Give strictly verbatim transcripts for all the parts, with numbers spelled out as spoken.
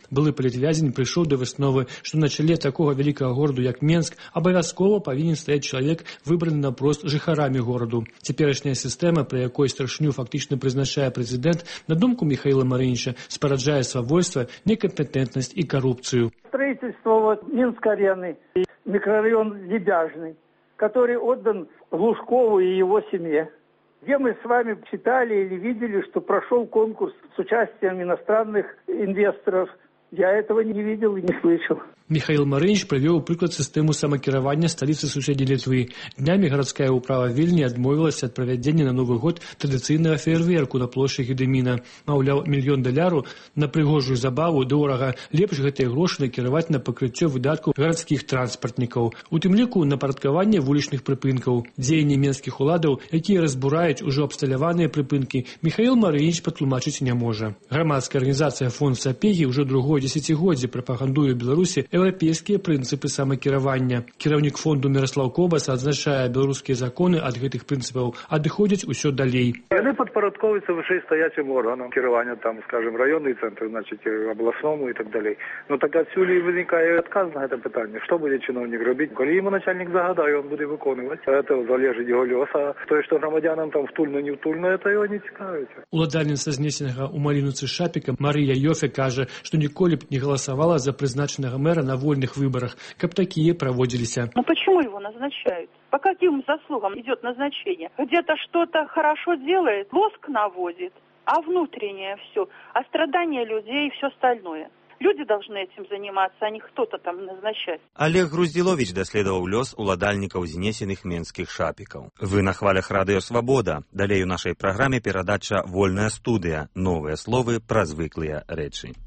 Былы палітвязень прыйшоў да высновы, што на чале такога вялікага гораду, як Менск, абавязкова павінен стаяць чалавек, выбраны наўпрост жыхарамі гораду. Цяперашняя сістэма, пры якой старшыню фактычна прызначае прэзідэнт, на думку Михаила Марыніча, спараджае свавольства, некампетентнасць і карупцыю. Строительство вот Минск-арены и микрорайон Лебяжный, который отдан Глушкову и его семье, где мы с вами читали или видели, что прошел конкурс с участием иностранных инвесторов. Я этого не видел и не слышал. Михаил Марыніч правёў прыклад сістэму самакіравання сталіцы суседзі Літвы. Днямі гарадская ўправа Вільні адмовілася ад правядзення на Новы год традыцыйнага феерверку на плошчы Гедэміна. Маўляў, мільён даляру на прыгожую забаву дорага, лепш гэтыя грошы накіраваць на пакрыццё выдаткаў гарадскіх транспартнікаў, у тым ліку на парадкаванне вулічных прыпынкаў. Дзеянні менскіх уладаў, якія разбураюць ужо абсталяваныя прыпынкі, Михаил Марыніч патлумачыць не можа. Грамадская арганізацыя Фонд Сапегі ўжо другое дзесяцігоддзе прапагандуе ў Беларусі еўрапейскія прынцыпы самакіравання. Кіраўнік фонду Міраслаў Кобас адзначае, беларускія законы ад гэтых прынцыпаў адыходзяць усё далей. Яны падпарадковваюцца вышэйстаячым органам кіравання, там, скажем, раённы цэнтр, значит, обласному и так далей. Ну так адсюль і вынікае адказ на гэта пытанне. Што будзе чыноўнік робіць? Калі яму начальнік загадае, ён будзе выконваць. Это залежыць яго лёс. А тое, што грамадзянам там втульна, не втульна, это яго не цікавіць. Уладальніца знесенага ў Маліноўцы Шапіка Марыя Йофе кажа, што ніколі б не галасавала за прызначанага мэра на вольных выборах, как такие проводились. Ну почему его назначают? По каким заслугам идет назначение? Где-то что-то хорошо делает, лоск наводит, а внутреннее все, а страдания людей и все остальное. Люди должны этим заниматься, а не кто-то там назначать. Олег Груздзіловіч даследаваў лёс уладальнікаў знесеных менскіх шапікаў. Вы на хвалях радыё Свабода. Далей у нашай праграме перадача «Вольная студыя». Новыя словы пра звыклыя рэчы.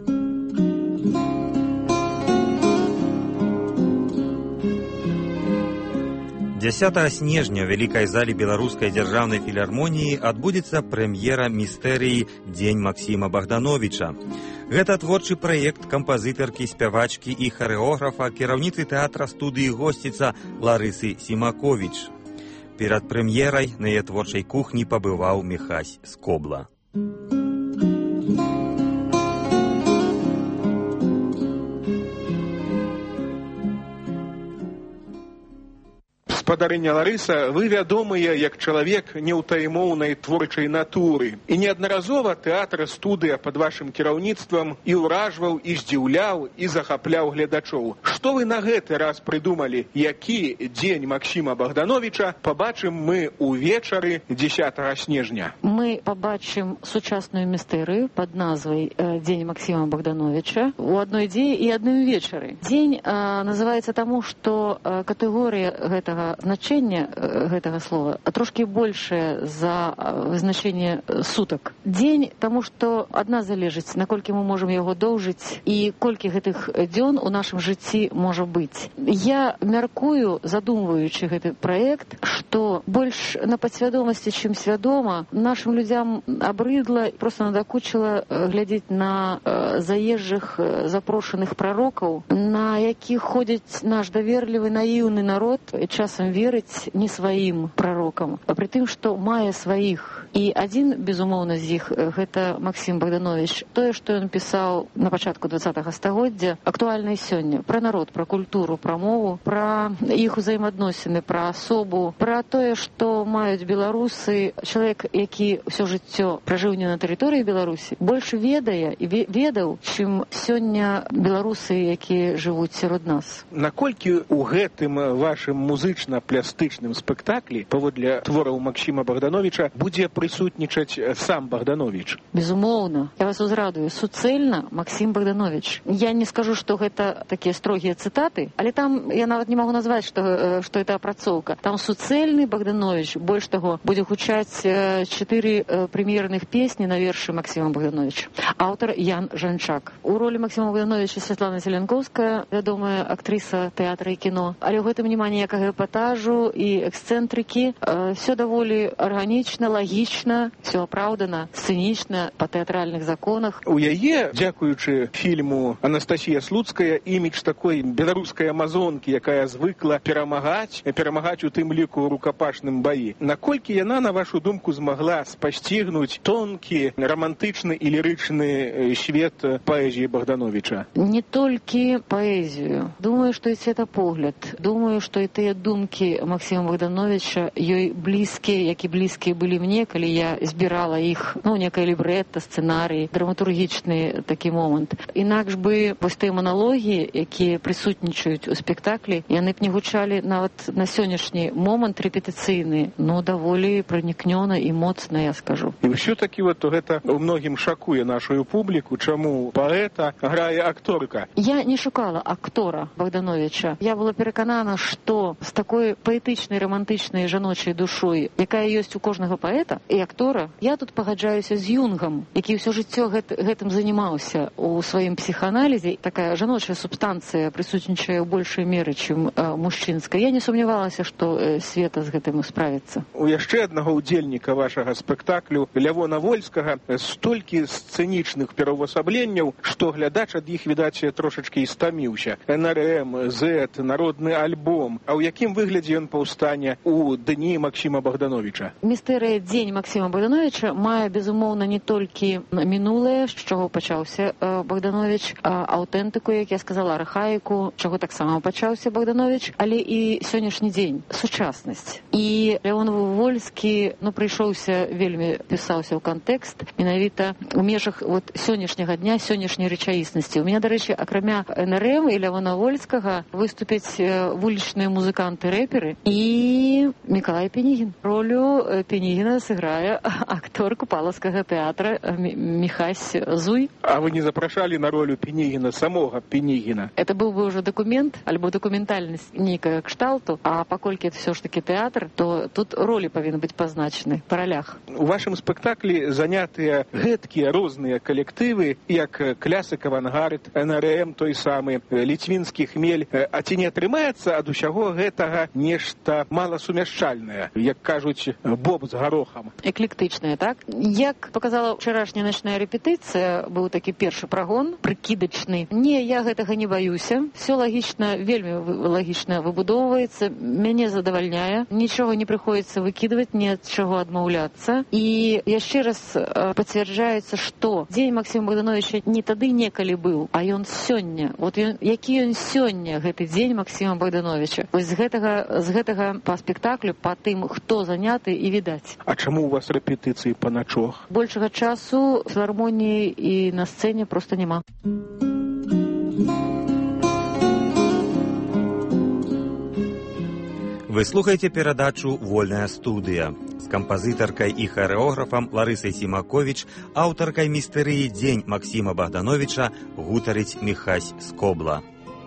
дзясятага снежня ў вялікай зале беларускай дзяржаўнай філармоніі адбудзецца прэм'ера містэрыі «Дзень Максіма Богдановича». Гэта творчы праект кампазітаркі, спявачкі і харэографа, кіраўніцы тэатра студыі «Госціца» Ларысы Сімаковіч. Перад прэм'ерай на яе творчай кухні пабываў Міхась Скобла. Спадарыня Ларыса, вы вядомыя як чалавек неўтаймоўнай творчай натуры. І неаднаразова тэатр студыя пад вашым кіраўніцтвам і ўражваў, і здзіўляў, і захапляў гледачоў. Што вы на гэты раз прыдумалі, які дзень Максіма Богдановича пабачым мы увечары дзясятага снежня? Мы пабачым сучасную містэрыю пад назвай «Дзень Максіма Богдановича» у адной дзеі і адным вечары. Дзень а, называецца таму, што а, катэгорыя гэтага значение гэтага слова трошки большее за вызначение сутак. Дзень, тому что адна залежыць, наколькі мы можем яго доўжыць і колькі гэтых дзён у нашым жыцці можа быць. Я мяркую, задумваючы гэты праект, што больш на падсвядомасці, чым свядома, нашим людзям абрыдла, просто надакучыла глядзець на заезжых запрошаных прарокаў, на якіх ходзіць наш даверлівы наіўны народ, часам верыць не сваім прарокам, а пры тым, што мае сваіх. І адзін, безумоўна, з іх, гэта Максім Богданович. Тое, што ён пісаў на пачатку двадцатага стагоддзя, актуальна і сёння. Пра народ, пра культуру, пра мову, пра іх узаемаадносіны, пра асобу, пра тое, што маюць беларусы. Чалавек, які ўсё жыццё пражыў не на тэрыторыі Беларусі, больш ведае і ведаў, чым сёння беларусы, якія жывуць сярод нас. Наколькі ў гэтым вашым музычна плястычным спектаклі паводле твораў Максіма Богдановича будзе прысутнічаць сам Богданович? Безумоўна. Я вас узрадую. Суцэльна Максім Богданович. Я не скажу, што гэта такія строгія цытаты, але там я нават не магу назваць, што, што это апрацоўка. Там суцэльны Богданович. Больш таго, будзе гучаць чатыры прэм'ерных песні на вершы Максіма Богдановича. Аўтар Ян Жанчак. У ролі Максіма Богдановича Святлана Зеленковская, вядомая актрыса тэатра і кіно. Але ў гэтым няма ніякага эпата. антуражу і эксцэнтрыкі. Все даволі арганічна, лагічна, все апраўдана, сцэнічна, па тэатральных законах. У яе, дзякуючы фільму Анастасія Слуцкая, імідж такой беларускай амазонкі, якая звыкла перамагаць, перамагаць у тым ліку ў рукапашным баі. Наколькі яна, на вашу думку, змагла спасцігнуць тонкі, романтычны і лірычны свет паэзіі Богдановича? Не толькі паэзію. Думаю, што і светапогляд. Думаю, што і тыя думкі Максіма Богдановича ёй блізкія, як і блізкія былі мне, калі я збірала іх, ну, некае лібрэтта, сцэнарый, драматургічны такі момант. Інакш бы вось тыя маналогі, якія прысутнічаюць у спектаклі, яны б не гучалі нават на сённяшні момант рэпетыцыйны, ну, даволі пранікнёна і моцна, я скажу. І ўсё-такі вот гэта ў многім шакуе нашую публіку, чаму паэта грае акторка. Я не шукала актора Богдановича. Я была пераканана, што з такой паэтычнай, романтычнай жаночай душой, якая ёсць у кожнага паэта і актора, я тут пагаджаюся з Юнгам, які ўсё жыццё гэт, гэтым занімаўся у сваім псіхааналізе. Такая жаночая субстанцыя прысутнічае ў большай меры, чым э, мужчынская. Я не сумнявалася, што э, Света з гэтым справіцца. У яшчэ аднаго ўдзельніка вашага спектаклю, Лявона Вольскага, столькі сцэнічных пераўвасабленняў, што глядач ад іх, відаць, трошачкі і стаміўся. эн эр эм, зэт, народны альбом. А ў якім выглядзе ён паўстане ў дні Максіма Богдановича? Містэрыя «Дзень Максіма Богдановича» мае, безумоўна, не толькі мінулае, з чаго пачаўся э, Богданович, а аўтэнтыку, як я сказала, архаіку, чаго таксама пачаўся Богданович, але і сённяшні дзень, сучаснасць. І Лявон Вольскі, ну, прыйшоўся вельмі, пісаўся ў кантэкст, менавіта у межах вот сённяшняга дня, сённяшняй рэчаіснасці. У мяне, дарэчы, акрамя эн эр эм і Лявона Вольскага выступяць вулічныя музыканты-рэперы і Мікалай Пенігін. Ролю Пенігіна сыграе актор Купалаўскага тэатра Міхась Зуй. А вы не запрашалі на ролю Пенігіна, самога Пенігіна? Это быў бы уже документ, альбо документальнасць нейкага кшталту, а паколькі это все ж таки тэатр, то тут ролі павінны быць пазначаны па ролях. У вашым спектаклі занятыя гэткія розныя калектывы, як Клясык Авангард, эн эр эм той самы, Ліцвінскі Хмель. А ці не атрымаецца ад усяго гэтага нешта маласумяшчальнае, як кажуць, боб з гарохам? Эклектычнае, так? Як показала вчарашняя начная рэпетыцыя, быў такі першы прагон, прыкідачны. Не, я гэтага не баюся. Все лагічна, вельмі лагічна выбудоўваецца, мяне задавальняе. Нічога не прыходзіцца выкідваць, ні ад чаго адмаўляцца. І яшчэ раз пацвярджаецца, што дзень Максіма Богдановича не тады некалі быў, а ён сёння. Вот ён, які ён сёння, гэты дзень Максіма Богдановича. Вось з гэтага, з гэтага па спектаклю, па тым, хто заняты, і відаць. А чаму у вас рэпетыцыі па начох? Большага часу в філармоніі і на сцэне проста няма. Вы слухаеце перадачу «Вольная студыя» з кампазітаркай і харэографам Ларысай Сімаковіч, аўтаркай містэрыі «Дзень Максіма Богдановича» гутарыць Міхась Скобла.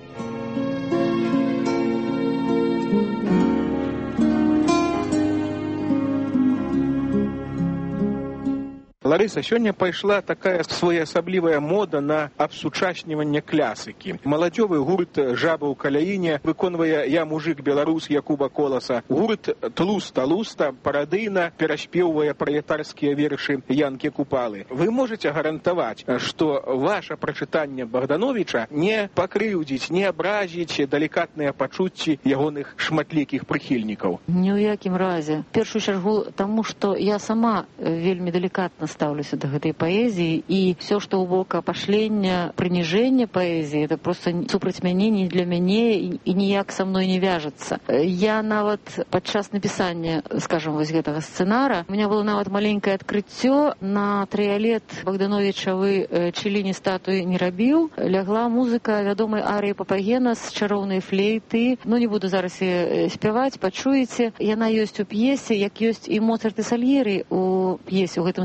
Ларыса, сёння пайшла такая своеасаблівая мода на абсучасніванне клясыкі. Маладзёвы гурт «Жаба ў каляіне» выконвае «Я мужик беларус» Якуба Коласа. Гурт «Тлуста-луста» парадыйна пераспеўвае пралетарскія вершы Янкі Купалы. Вы можаце гарантаваць, што ваша прачытанне Богдановича не пакрыўдзіць, не абразіць далікатныя пачуцці ягоных шматлікіх прыхільнікаў? Ні ў якім разе. В першую чаргу таму, што я сама вельмі далікатна ставлюся до гэтай паэзіі, і все, што ў бок апашлення, прыніжэння паэзіі, это просто супраць мяне, не для мяне і, і ніяк са мной не вяжацца. Я нават падчас напісання, скажем, вось гэтага сцэнара, у меня было нават маленькае адкрыццё. На трыялет Богдановичавы чыліні статуі не рабіў. Лягла музыка вядомай арыі Папагена з чароўнай флейты. Ну, не буду зараз спяваць, пачуеце. Яна ёсць у п'есе, як ёсць і Моцарт і Сальері у п'есе, у гэтым спектаклі.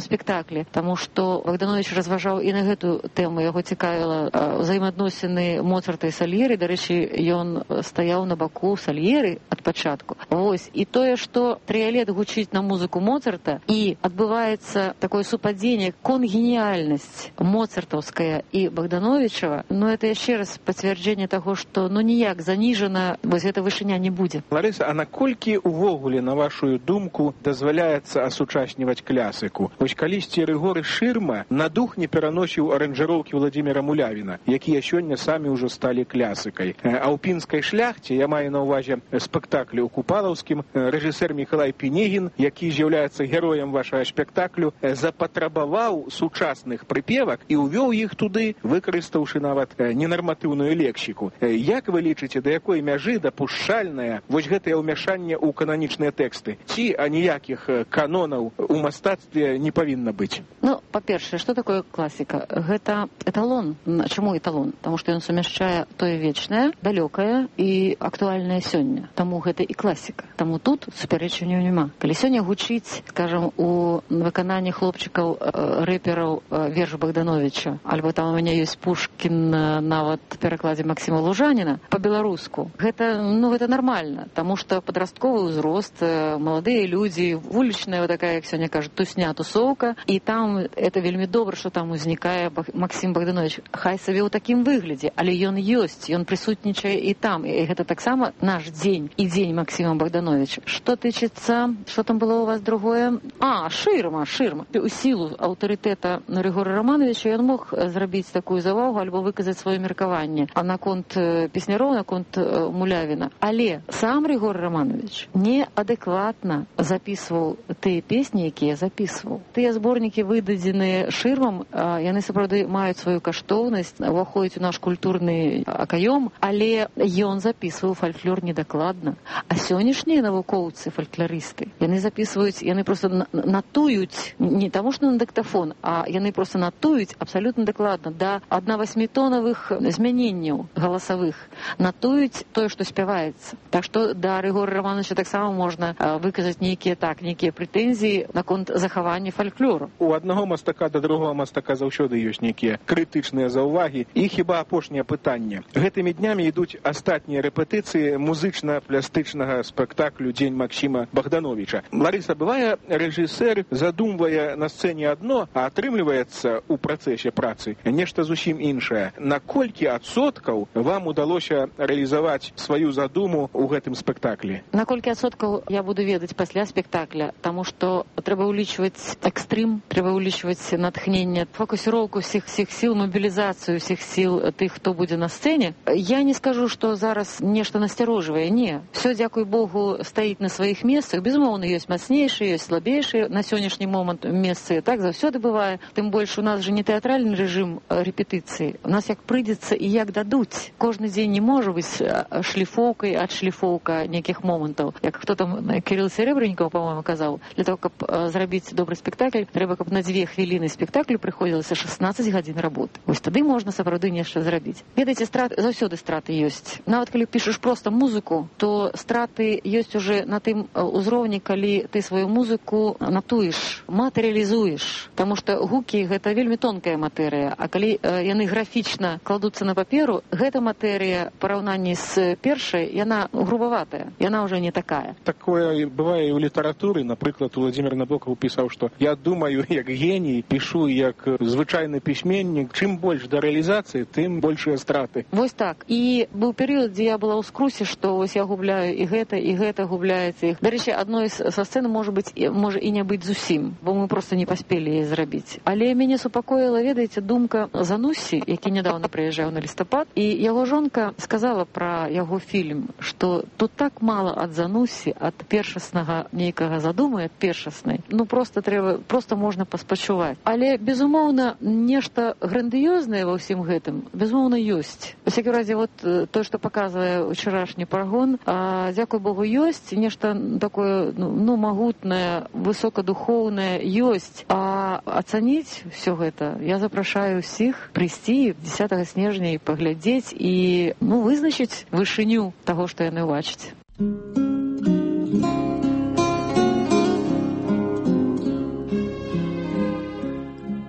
спектаклі, таму што Богданович разважаў і на гэту тэму. Яго цікавіла ўзаемаадносіны Моцарта і Сальеры. Дарэчы, ён стаяў на баку Сальеры ад пачатку. Вось. І тое, што трыялет гучыць на музыку Моцарта і адбываецца такое супадзенне, конгеніальнасць моцартаўская і Богдановичева, ну это яшчэ раз пацвярджэнне таго, што ну ніяк заніжана вось гэта вышыня не будзе. Ларыса, а наколькі увогуле, на вашу думку, дазваляецца асучасніваць клясыку? Вось калісьці Рыгор Шырма на дух не пераносіў аранжыроўкі Владзіміра Мулявіна, якія сёння самі ўжо сталі клясыкай. А ў пінскай шляхце, я маю на ўвазе спектаклі ў Купалаўскім, рэжысэр Мікалай Пінегін, які з'яўляецца героем вашага спектаклю, запатрабаваў сучасных прыпевак і ўвёў іх туды, выкарыстаўшы нават ненарматыўную лексіку. Як вы лічыце, да якой мяжы дапушчальнае вось гэтае ўмяшанне ў кананічныя тэксты? Ці аніякіх канонаў у мастацтве не павінна быць? Ну, па-першае, што такое класіка? Гэта эталон. Чаму эталон? Таму што ён сумяшчае тое вечнае, далёкае і актуальнае сёння. Таму гэта і класіка. Таму тут супярэчанняў няма. Калі сёння гучыць, скажам, у выкананні хлопчыкаў рэпераў верш Богдановича, альбо там у мяне ёсць Пушкін нават в перакладзе Максіма Лужаніна па-беларуску. Гэта, ну, гэта нармальна, таму што падрастковы ўзрост, маладыя людзі, вулічная такая, як сёння кажуць, тусня, тусоўка, і там это вельмі добра, што там узнікае Максім Богданович. Хай сабе ў такім выглядзе, але ён ёсць, ён прысутнічае і там. І гэта таксама наш дзень і дзень Максіма Богдановича. Што тычыцца, што там было у вас другое? А, Шырма, Шырма. У сілу аўтарытэта Рыгора Романовича ён мог зрабіць такую завагу альбо выказаць сваё меркаванне а наконт песняроў, наконт Мулявіна. Але сам Рыгор Романович неадэкватна запісваў тыя песні, якія запісваў. Тыя зборнікі, выдадзеныя Шырмам, яны сапраўды маюць сваю каштоўнасць, уваходзяць у наш культурны акаём, але ён запісваў фальклор недакладна. А сённяшнія навукоўцы, фальклорысты, яны запісваюць, яны проста натуюць, не таму што на дыктафон, а яны проста натуюць абсалютна дакладна, да аднавасьмітонавых змяненняў галасавых, натуюць тое, што спяваецца. Так што да Рыгора Романовича таксама можна выказаць нейкія так, нейкія прэтэнзіі наконт захавання фальклору. У аднаго мастака да другога мастака заўсёды ёсць нейкія крытычныя заўвагі. І хіба апошняе пытанне. Гэтымі днямі ідуць астатнія рэпетыцыі музычна-плястычнага спектаклю «Дзень Максіма Богдановича». Ларыса, бывае, рэжысэр задумвае на сцэне адно, а атрымліваецца ў працэсе працы нешта зусім іншае. Наколькі адсоткаў вам удалося рэалізаваць сваю задуму ў гэтым спектаклі? Наколькі адсоткаў я буду ведаць пасля спектакля, таму што трэба ўлічваць экстрым, трэба ўлічваць натхненне, фокусіроўку ўсіх всіх сіл, мобілізацыю ўсіх сіл тых, хто будзе на сцэне. Я не скажу, што зараз нешта насцярожвае, не. Всё, дзякуй Богу, стаіць на сваіх месцах. Безумоўна, ёсць мацнейшыя, ёсць слабейшыя на сённяшні момант месцы. Так заўсёды бывае. Тым больш у нас жа не тэатральны рэжым рэпетыцыі. У нас як прыйдзецца і як дадуць. Кожны дзень не можа быць шліфоўкай, адшліфоўка нейкіх момантаў. Як хто там, Кірыл Серебреннікаў, па-моему, казаў, для того, каб зрабіць добры спектакль, трэба, каб на дзве хвіліны спектаклю прыходзілася шаснаццаць гадзін работы. Вось тады можна сапраўды нешта зрабіць. Ведаеце, страты, заўсёды страты ёсць. Нават калі пішаш проста музыку, то страты ёсць уже на тым узроўні, калі ты сваю музыку натуеш, матэрыялізуеш. Таму што гукі — гэта вельмі тонкая матэрыя, а калі яны графічна кладуцца на паперу, гэта матэрыя ў параўнанні з першай, яна грубаватая, яна ўжо не такая. Такое бывае і ў літаратуры. Напрыклад, Владзімір Набокаў пісаў, што я думаю як геній, пішу як звычайны пісьменнік. Чым больш да рэалізацыі, тым большыя страты. Вось так. І быў перыяд, дзе я была ў скрусе, што вось я губляю і гэта, і гэта губляецца. Дарэчы, адной са сцэны можа быць, можа і не быць зусім, бо мы проста не паспелі яе зрабіць. Але мяне супакоіла, ведаеце, думка Зануссі, які нядаўна прыязджаў на лістапад, і яго жонка сказала пра яго фільм, што тут так мала ад Зануссі, ад першаснага нейкага задумы, ад першаснай. Ну проста трэба, проста можна паспачуваць. Але безумоўна нешта грандыёзнае ва ўсім гэтым, безумоўна, ёсць. У всякім разе, вот то, што паказвае ўчарашні паргон, а, дзякуй Богу, ёсць нешта такое, ну, магутнае, высокадухоўнае ёсць. А ацаніць всё гэта я запрашаю ўсіх прыйсці дзесятага снежня і паглядзець і, ну, вызначыць вышыню таго, што яны ўбачаць.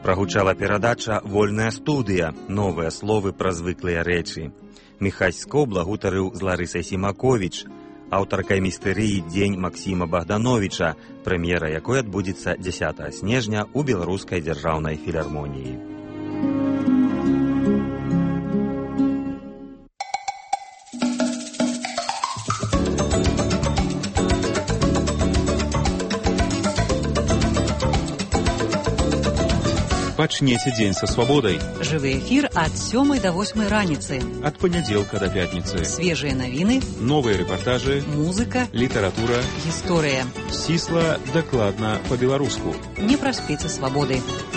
Прагучала перадача «Вольная студыя», новыя словы пра звыклыя рэчы. Міхась Скобла гутарыў з Ларысай Сімаковіч, аўтаркай містэрыі «Дзень Максіма Богдановича», прэм'ера якой адбудзецца дзясятага снежня ў Беларускай дзяржаўнай філармоніі. Пачнеце дзень са свабодай. Жывы эфір ад сёмай да восьмай раніцы. Ад панядзелка да пятніцы. Свежыя навіны, новыя рэпартажы, музыка, літаратура, гісторыя. Сцісла, дакладна па-беларуску. Не праспіце свабоды.